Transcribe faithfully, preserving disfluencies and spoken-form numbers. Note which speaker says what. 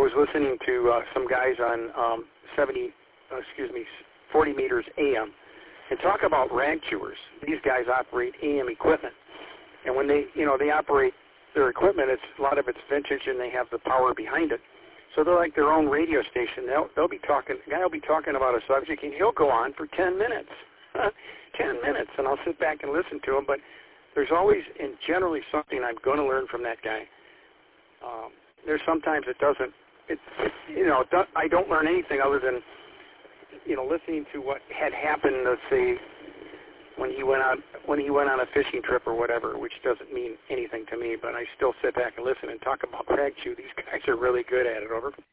Speaker 1: was listening to uh, some guys on um, seventy, uh, excuse me, forty meters A M, and talk about rag chewers. These guys operate A M equipment, and when they, you know, they operate their equipment, it's a lot of it's vintage, and they have the power behind it. So they're like their own radio station. They'll they'll be talking. The guy will be talking about a subject, and he'll go on for ten minutes, ten minutes, and I'll sit back and listen to him. But there's always and generally something I'm going to learn from that guy. Um, there's sometimes it doesn't. It, it you know I don't learn anything other than you know listening to what had happened. Let's say when he went on when he went on a fishing trip or whatever, which doesn't mean anything to me, but I still sit back and listen and talk about rag chew. These guys are really good at it. Over.